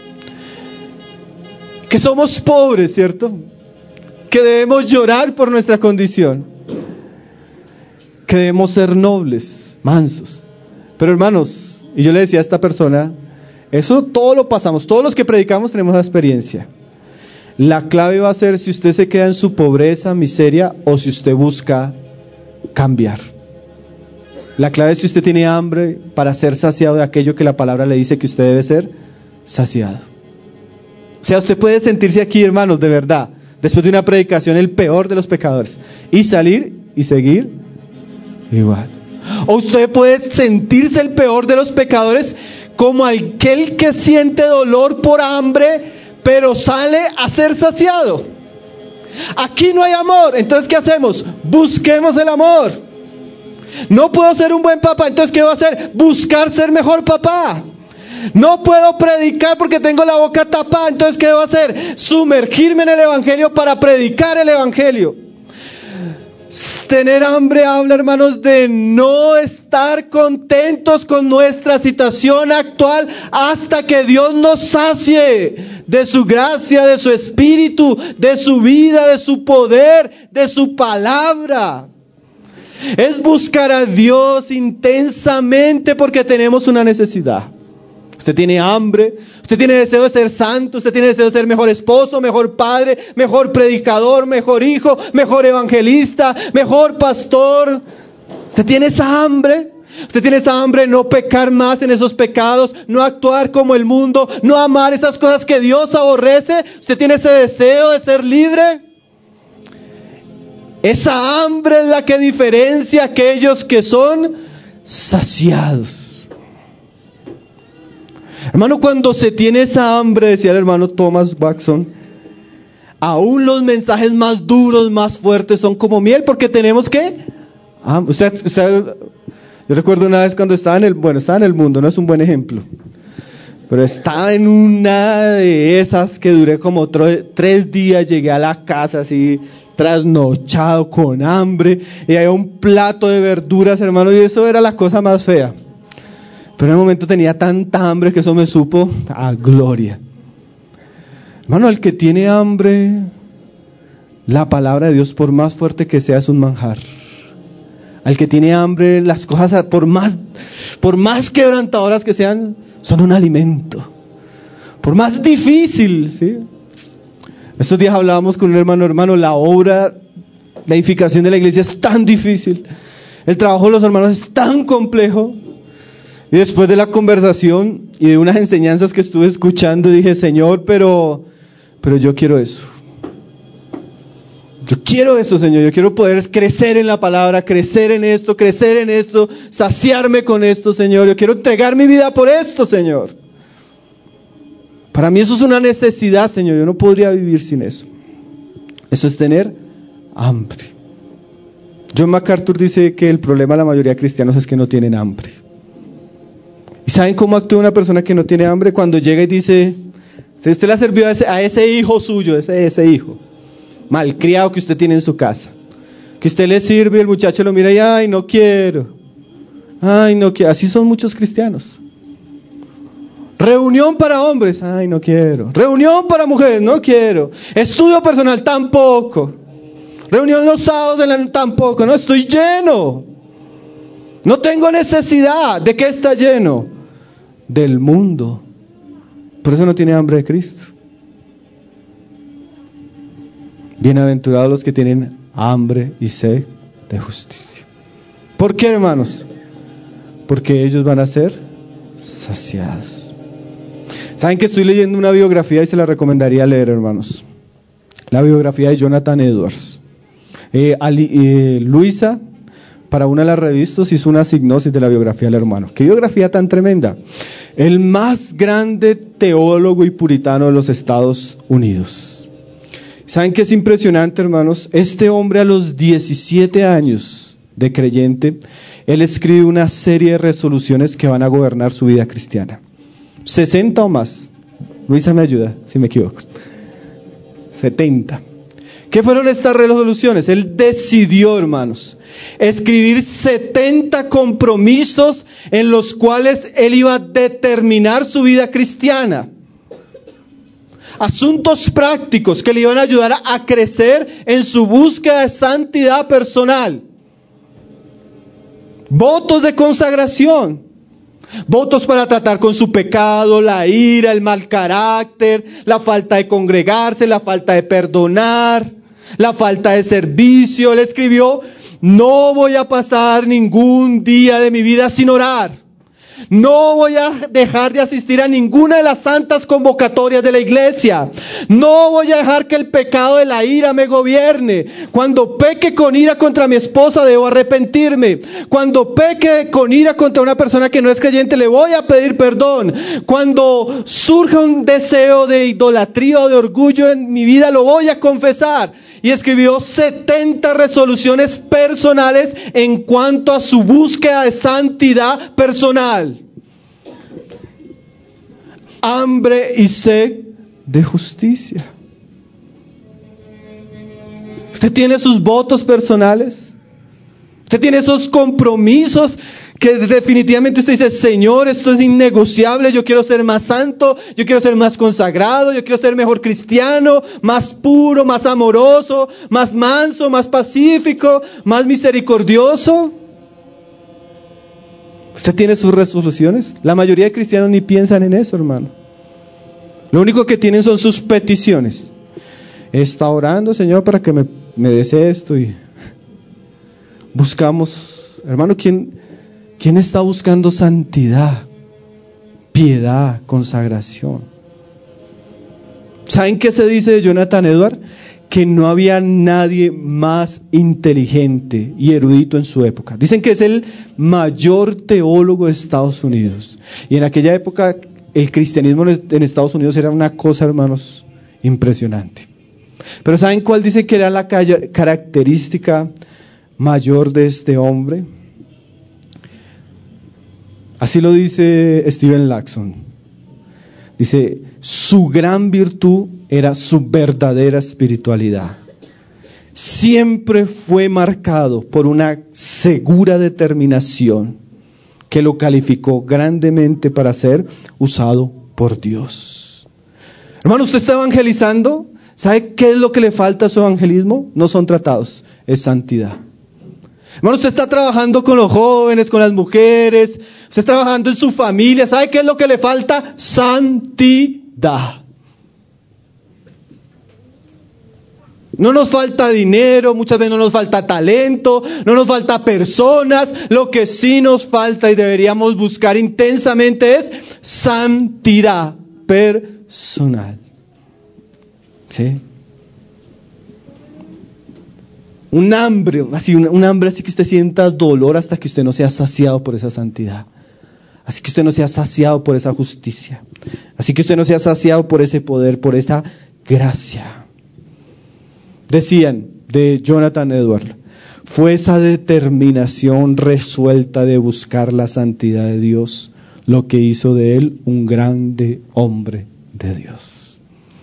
Que somos pobres, ¿cierto? Que debemos llorar por nuestra condición. Que debemos ser nobles, mansos. Pero hermanos, y yo le decía a esta persona, eso todo lo pasamos, todos los que predicamos tenemos la experiencia. La clave va a ser si usted se queda en su pobreza, miseria, o si usted busca cambiar. La clave es si usted tiene hambre para ser saciado de aquello que la palabra le dice que usted debe ser saciado. O sea, usted puede sentirse aquí, hermanos, de verdad, después de una predicación, el peor de los pecadores, y salir y seguir igual. O usted puede sentirse el peor de los pecadores como aquel que siente dolor por hambre, pero sale a ser saciado. Aquí no hay amor, entonces ¿qué hacemos? Busquemos el amor. No puedo ser un buen papá, entonces ¿qué voy a hacer? Buscar ser mejor papá. No puedo predicar porque tengo la boca tapada, entonces ¿qué debo hacer? Sumergirme en el evangelio para predicar el evangelio. Tener hambre habla, hermanos, de no estar contentos con nuestra situación actual hasta que Dios nos sacie de su gracia, de su espíritu, de su vida, de su poder, de su palabra. Es buscar a Dios intensamente porque tenemos una necesidad. Usted tiene hambre, usted tiene deseo de ser santo, usted tiene deseo de ser mejor esposo, mejor padre, mejor predicador, mejor hijo, mejor evangelista, mejor pastor. Usted tiene esa hambre. Usted tiene esa hambre de no pecar más en esos pecados, no actuar como el mundo, no amar esas cosas que Dios aborrece. Usted tiene ese deseo de ser libre. Esa hambre es la que diferencia a aquellos que son saciados. Hermano, cuando se tiene esa hambre, decía el hermano Thomas Watson, aún los mensajes más duros, más fuertes son como miel, porque tenemos que... yo recuerdo una vez cuando estaba en el mundo, no es un buen ejemplo, pero estaba en una de esas que duré como 3 días, llegué a la casa así trasnochado, con hambre, y había un plato de verduras, hermano, y eso era la cosa más fea. Pero en el momento tenía tanta hambre que eso me supo a gloria. Hermano, el que tiene hambre, la palabra de Dios, por más fuerte que sea, es un manjar. Al que tiene hambre, las cosas, por más quebrantadoras que sean, son un alimento. Por más difícil, ¿sí? Estos días hablábamos con un hermano, la edificación de la iglesia es tan difícil. El trabajo de los hermanos es tan complejo. Y después de la conversación y de unas enseñanzas que estuve escuchando, dije, Señor, pero yo quiero eso. Yo quiero eso, Señor. Yo quiero poder crecer en la palabra, crecer en esto, saciarme con esto, Señor. Yo quiero entregar mi vida por esto, Señor. Para mí eso es una necesidad, Señor. Yo no podría vivir sin eso. Eso es tener hambre. John MacArthur dice que el problema de la mayoría de cristianos es que no tienen hambre. ¿Y saben cómo actúa una persona que no tiene hambre? Cuando llega y dice, usted le ha servido a ese hijo suyo, ese hijo malcriado que usted tiene en su casa, que usted le sirve y el muchacho lo mira y, ay, no quiero. Así son muchos cristianos. Reunión para hombres, ay, no quiero. Reunión para mujeres, no quiero. Estudio personal, tampoco. Reunión los sábados, tampoco. No, estoy lleno. No tengo necesidad. ¿De qué está lleno? Del mundo. Por eso no tiene hambre de Cristo. Bienaventurados los que tienen hambre y sed de justicia. ¿Por qué, hermanos? Porque ellos van a ser saciados. ¿Saben que estoy leyendo una biografía y se la recomendaría leer, hermanos? La biografía de Jonathan Edwards. Luisa, para una de las revistas, hizo una sinopsis de la biografía del hermano. ¡Qué biografía tan tremenda! El más grande teólogo y puritano de los Estados Unidos. ¿Saben qué es impresionante, hermanos? Este hombre, a los 17 años de creyente, él escribe una serie de resoluciones que van a gobernar su vida cristiana. 60 o más. Luisa me ayuda si me equivoco. 70. ¿Qué fueron estas resoluciones? Él decidió, hermanos, escribir 70 compromisos en los cuales él iba a determinar su vida cristiana. Asuntos prácticos que le iban a ayudar a crecer en su búsqueda de santidad personal. Votos de consagración. Votos para tratar con su pecado, la ira, el mal carácter, la falta de congregarse, la falta de perdonar, la falta de servicio. Él escribió: no voy a pasar ningún día de mi vida sin orar. No voy a dejar de asistir a ninguna de las santas convocatorias de la iglesia. No voy a dejar que el pecado de la ira me gobierne. Cuando peque con ira contra mi esposa, debo arrepentirme. Cuando peque con ira contra una persona que no es creyente, le voy a pedir perdón. Cuando surja un deseo de idolatría o de orgullo en mi vida, lo voy a confesar. Y escribió 70 resoluciones personales en cuanto a su búsqueda de santidad personal. Hambre y sed de justicia. Usted tiene sus votos personales. Usted tiene esos compromisos que definitivamente usted dice: Señor, esto es innegociable, yo quiero ser más santo, yo quiero ser más consagrado, yo quiero ser mejor cristiano, más puro, más amoroso, más manso, más pacífico, más misericordioso. Usted tiene sus resoluciones. La mayoría de cristianos ni piensan en eso, hermano. Lo único que tienen son sus peticiones. Está orando, Señor, para que me des esto. Y buscamos, hermano, ¿quién está buscando santidad, piedad, consagración? ¿Saben qué se dice de Jonathan Edwards? Que no había nadie más inteligente y erudito en su época. Dicen que es el mayor teólogo de Estados Unidos. Y en aquella época el cristianismo en Estados Unidos era una cosa, hermanos, impresionante. Pero ¿saben cuál dice que era la característica mayor de este hombre? Así lo dice Steven Lawson. Dice: su gran virtud era su verdadera espiritualidad. Siempre fue marcado por una segura determinación que lo calificó grandemente para ser usado por Dios. Hermano, ¿usted está evangelizando? ¿Sabe qué es lo que le falta a su evangelismo? No son tratados, es santidad. Hermano, usted está trabajando con los jóvenes, con las mujeres, usted está trabajando en su familia. ¿Sabe qué es lo que le falta? Santidad. No nos falta dinero, muchas veces no nos falta talento, no nos falta personas. Lo que sí nos falta y deberíamos buscar intensamente es santidad personal. ¿Sí? Un hambre así que usted sienta dolor hasta que usted no sea saciado por esa santidad. Así que usted no sea saciado por esa justicia. Así que usted no sea saciado por ese poder, por esa gracia. Decían de Jonathan Edwards: fue esa determinación resuelta de buscar la santidad de Dios lo que hizo de él un grande hombre de Dios.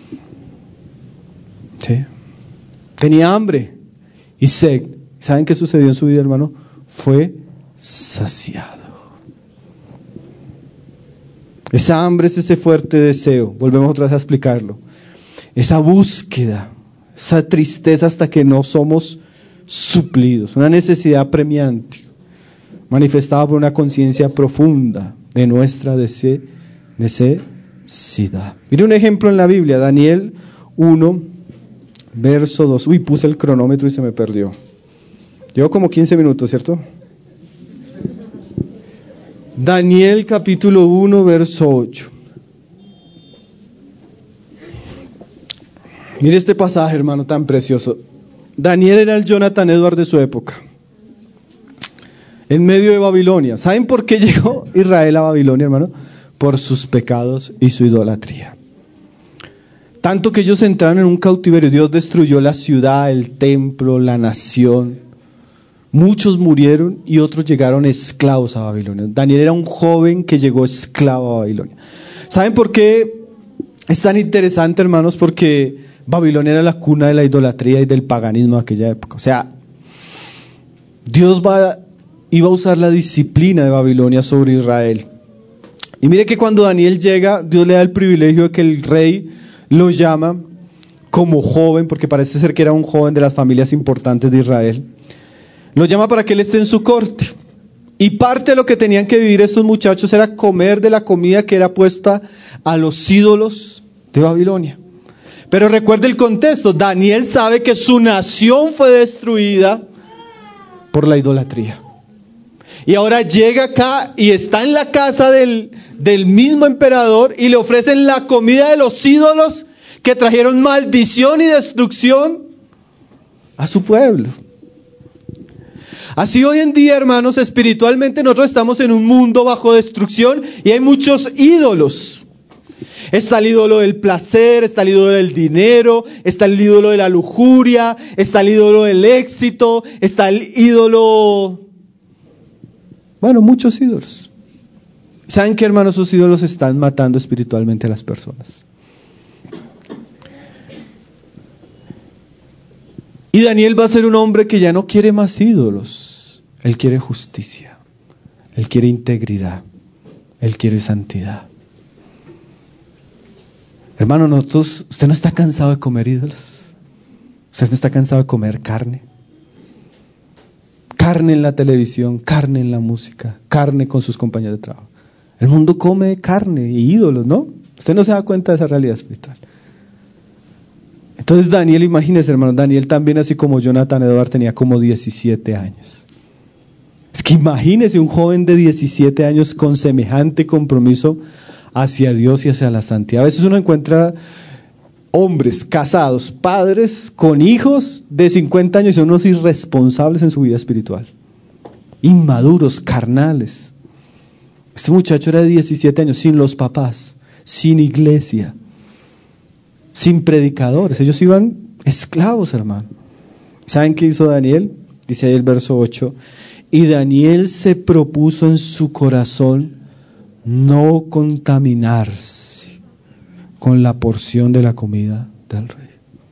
¿Sí? Tenía hambre y sed. ¿Saben qué sucedió en su vida, hermano? Fue saciado. Esa hambre es ese fuerte deseo, volvemos otra vez a explicarlo. Esa búsqueda, esa tristeza hasta que no somos suplidos, una necesidad apremiante, manifestada por una conciencia profunda de nuestra necesidad. Mire un ejemplo en la Biblia, Daniel 1, verso 2. Uy, puse el cronómetro y se me perdió. Llevo como 15 minutos, ¿cierto? Daniel capítulo 1, verso 8. Mire este pasaje, hermano, tan precioso. Daniel era el Jonathan Edwards de su época, en medio de Babilonia. ¿Saben por qué llegó Israel a Babilonia, hermano? Por sus pecados y su idolatría. Tanto que ellos entraron en un cautiverio. Dios destruyó la ciudad, el templo, la nación. Muchos murieron y otros llegaron esclavos a Babilonia. Daniel era un joven que llegó esclavo a Babilonia. ¿Saben por qué es tan interesante, hermanos? Porque Babilonia era la cuna de la idolatría y del paganismo de aquella época. O sea, Dios iba a usar la disciplina de Babilonia sobre Israel. Y mire que cuando Daniel llega, Dios le da el privilegio de que el rey lo llama como joven, porque parece ser que era un joven de las familias importantes de Israel. Lo llama para que él esté en su corte. Y parte de lo que tenían que vivir estos muchachos era comer de la comida que era puesta a los ídolos de Babilonia. Pero recuerde el contexto, Daniel sabe que su nación fue destruida por la idolatría. Y ahora llega acá y está en la casa del mismo emperador y le ofrecen la comida de los ídolos que trajeron maldición y destrucción a su pueblo. Así hoy en día, hermanos, espiritualmente nosotros estamos en un mundo bajo destrucción y hay muchos ídolos. Está el ídolo del placer, está el ídolo del dinero, está el ídolo de la lujuria, está el ídolo del éxito, está el ídolo... Bueno, muchos ídolos. ¿Saben qué, hermanos? Esos ídolos están matando espiritualmente a las personas. Y Daniel va a ser un hombre que ya no quiere más ídolos. Él quiere justicia. Él quiere integridad. Él quiere santidad. Hermano, usted no está cansado de comer ídolos. Usted no está cansado de comer carne. Carne en la televisión, carne en la música, carne con sus compañeros de trabajo. El mundo come carne y ídolos, ¿no? Usted no se da cuenta de esa realidad espiritual. Entonces Daniel, imagínese, hermano, Daniel también, así como Jonathan Edwards, tenía como 17 años. Es que imagínese un joven de 17 años con semejante compromiso hacia Dios y hacia la santidad. A veces uno encuentra hombres casados, padres con hijos de 50 años y son unos irresponsables en su vida espiritual. Inmaduros, carnales. Este muchacho era de 17 años, sin los papás, sin iglesia, sin predicadores. Ellos iban esclavos, hermano. ¿Saben qué hizo Daniel? Dice ahí el verso 8. Y Daniel se propuso en su corazón no contaminarse con la porción de la comida del rey.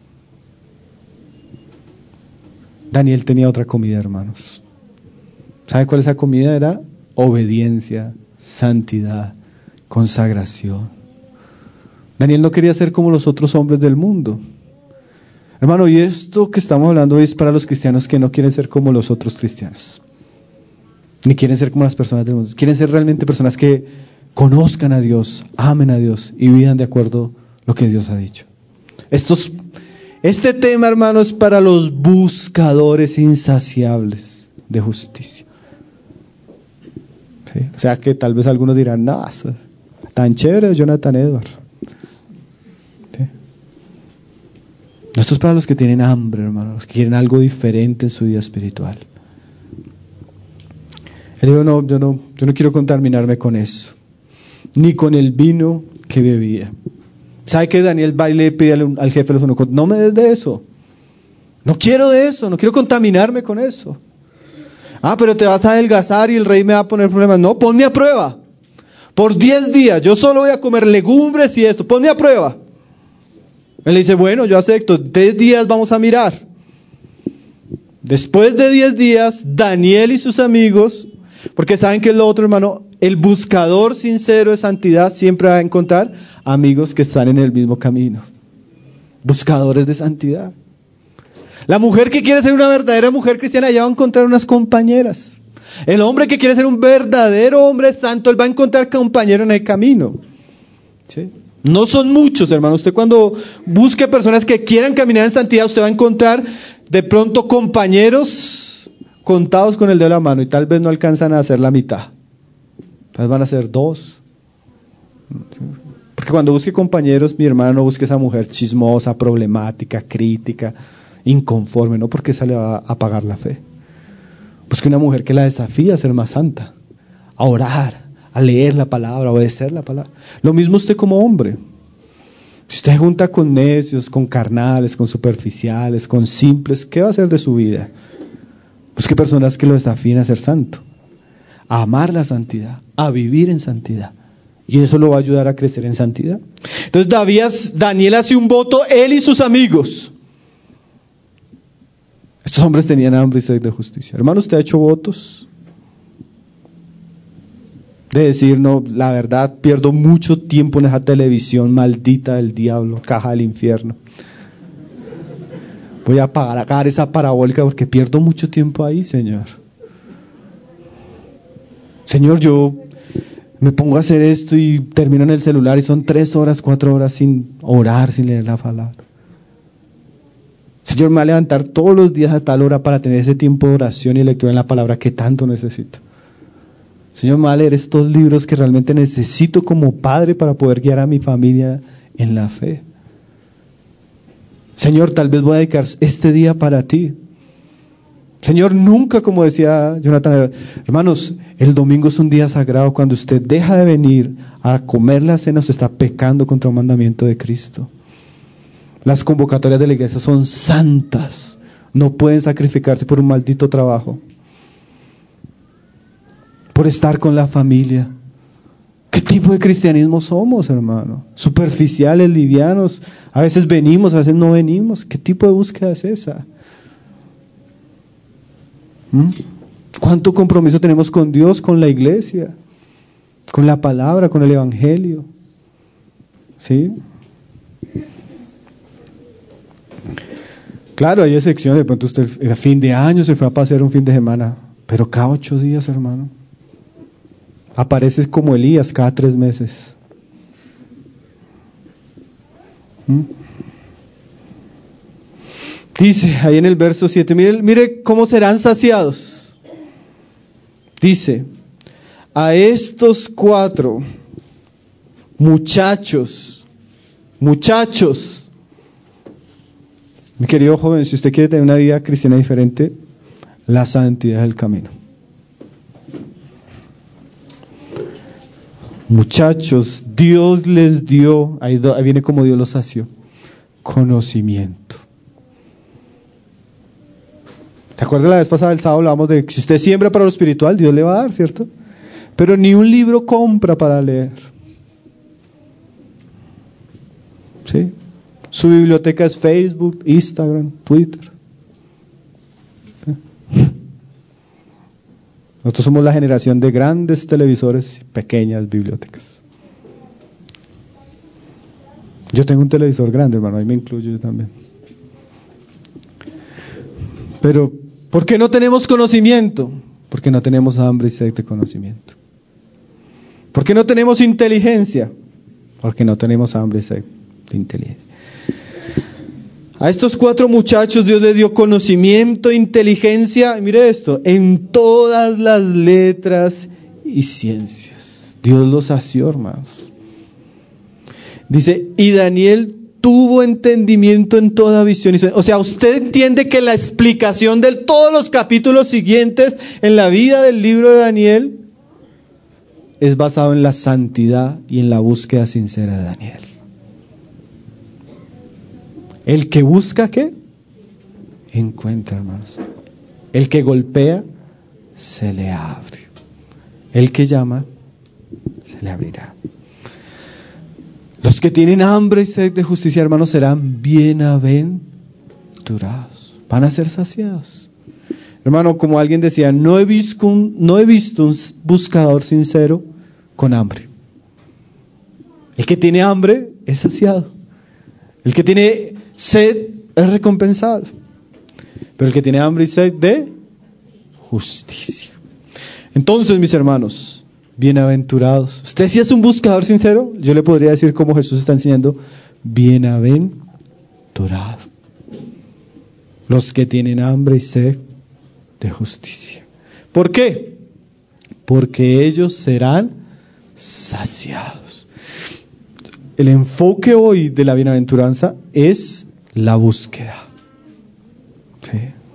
Daniel tenía otra comida, hermanos. ¿Sabe cuál es esa comida? Era obediencia, santidad, consagración. Daniel no quería ser como los otros hombres del mundo. Hermano, y esto que estamos hablando hoy es para los cristianos que no quieren ser como los otros cristianos, ni quieren ser como las personas del mundo. Quieren ser realmente personas que conozcan a Dios, amen a Dios y vivan de acuerdo a lo que Dios ha dicho. Este tema, hermano, es para los buscadores insaciables de justicia. ¿Sí? O sea que tal vez algunos dirán, no, tan chévere Jonathan Edwards. ¿Sí? Esto es para los que tienen hambre, hermano, los que quieren algo diferente en su vida espiritual. Él dijo, no, yo no quiero contaminarme con eso, ni con el vino que bebía. ¿Sabe que Daniel va y le pide al jefe de los eunucos, no me des de eso, no quiero de eso, no quiero contaminarme con eso? Ah, pero te vas a adelgazar y el rey me va a poner problemas. No, ponme a prueba, por 10 días, yo solo voy a comer legumbres y esto, ponme a prueba. Él le dice, bueno, yo acepto, 10 días vamos a mirar. Después de 10 días, Daniel y sus amigos Porque ¿saben qué es lo otro, hermano? El buscador sincero de santidad siempre va a encontrar amigos que están en el mismo camino. Buscadores de santidad. La mujer que quiere ser una verdadera mujer cristiana ya va a encontrar unas compañeras. El hombre que quiere ser un verdadero hombre santo, él va a encontrar compañeros en el camino. ¿Sí? No son muchos, hermano. Usted cuando busque personas que quieran caminar en santidad, usted va a encontrar de pronto compañeros contados con el dedo de la mano y tal vez no alcanzan a hacer la mitad. Tal vez van a ser 2. Porque cuando busque compañeros, mi hermano, no busque esa mujer chismosa, problemática, crítica, inconforme, no porque esa le va a apagar la fe. Busque una mujer que la desafía a ser más santa, a orar, a leer la palabra, a obedecer la palabra. Lo mismo usted como hombre. Si usted se junta con necios, con carnales, con superficiales, con simples, ¿qué va a hacer de su vida? Busque personas que lo desafíen a ser santo, a amar la santidad, a vivir en santidad. Y eso lo va a ayudar a crecer en santidad. Entonces Daniel hace un voto, él y sus amigos. Estos hombres tenían hambre y sed de justicia. Hermano, ¿usted ha hecho votos? De decir, no, la verdad, pierdo mucho tiempo en esa televisión maldita del diablo, caja del infierno. Voy a apagar esa parabólica porque pierdo mucho tiempo ahí, Señor. Señor, yo me pongo a hacer esto y termino en el celular y son 3 horas, 4 horas sin orar, sin leer la palabra. Señor, me va a levantar todos los días a tal hora para tener ese tiempo de oración y lectura en la palabra que tanto necesito. Señor, me va a leer estos libros que realmente necesito como padre para poder guiar a mi familia en la fe. Señor, tal vez voy a dedicar este día para ti. Señor, nunca, como decía Jonathan, hermanos, el domingo es un día sagrado. Cuando usted deja de venir a comer la cena, usted está pecando contra un mandamiento de Cristo. Las convocatorias de la iglesia son santas. No pueden sacrificarse por un maldito trabajo, por estar con la familia. ¿Qué tipo de cristianismo somos, hermano? Superficiales, livianos. A veces venimos, a veces no venimos. ¿Qué tipo de búsqueda es esa? ¿Cuánto compromiso tenemos con Dios, con la iglesia, con la palabra, con el evangelio? ¿Sí? Claro, hay excepciones. De pronto usted a fin de año se fue a pasear un fin de semana, pero cada 8 días, hermano. Apareces como Elías cada 3 meses. Dice ahí en el verso 7, mire cómo serán saciados. Dice, a estos 4 muchachos, mi querido joven, si usted quiere tener una vida cristiana diferente, la santidad es el camino. Muchachos, Dios les dio, ahí viene como Dios los sació, conocimiento. ¿Te acuerdas la vez pasada, el sábado, hablábamos de que si usted siembra para lo espiritual, Dios le va a dar, ¿cierto? Pero ni un libro compra para leer. ¿Sí? Su biblioteca es Facebook, Instagram, Twitter. Nosotros somos la generación de grandes televisores y pequeñas bibliotecas. Yo tengo un televisor grande, hermano, ahí me incluyo yo también. Pero, ¿por qué no tenemos conocimiento? Porque no tenemos hambre y sed de conocimiento. ¿Por qué no tenemos inteligencia? Porque no tenemos hambre y sed de inteligencia. A estos 4 muchachos Dios les dio conocimiento, inteligencia, mire esto, en todas las letras y ciencias. Dios los sació, hermanos. Dice, y Daniel tuvo entendimiento en toda visión. O sea, usted entiende que la explicación de todos los capítulos siguientes en la vida del libro de Daniel es basado en la santidad y en la búsqueda sincera de Daniel. El que busca, ¿qué? Encuentra, hermanos. El que golpea, se le abre. El que llama, se le abrirá. Los que tienen hambre y sed de justicia, hermanos, serán bienaventurados. Van a ser saciados. Hermano, como alguien decía, no he visto un buscador sincero con hambre. El que tiene hambre es saciado. El que tiene sed es recompensado. Pero el que tiene hambre y sed de justicia. Entonces, mis hermanos, bienaventurados. Usted si es un buscador sincero, yo le podría decir como Jesús está enseñando, bienaventurados los que tienen hambre y sed de justicia. ¿Por qué? Porque ellos serán saciados. El enfoque hoy de la bienaventuranza es la búsqueda. ¿Sí?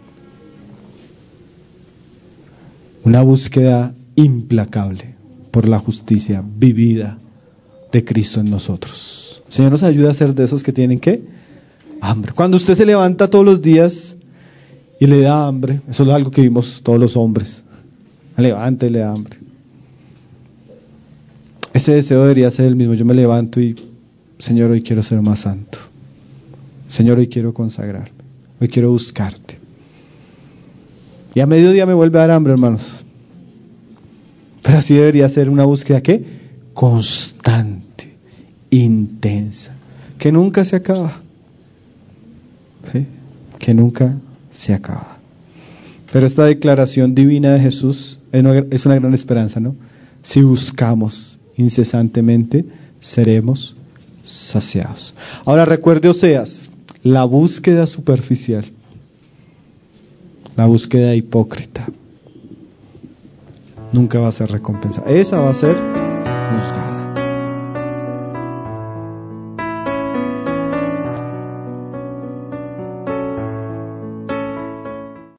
Una búsqueda implacable por la justicia vivida de Cristo en nosotros. El Señor nos ayuda a ser de esos que tienen ¿qué? Hambre. Cuando usted se levanta todos los días y le da hambre, eso es algo que vimos todos los hombres. Levanta y le da hambre. Ese deseo debería ser el mismo. Yo me levanto y, Señor, hoy quiero ser más santo. Señor, hoy quiero consagrarme. Hoy quiero buscarte. Y a mediodía me vuelve a dar hambre, hermanos. Pero así debería ser una búsqueda, ¿qué? Constante, intensa, que nunca se acaba. ¿Sí? Que nunca se acaba. Pero esta declaración divina de Jesús es una gran esperanza, ¿no? Si buscamos incesantemente, seremos saciados. Ahora recuerde Oseas, la búsqueda superficial, la búsqueda hipócrita, nunca va a ser recompensada. Esa va a ser juzgada.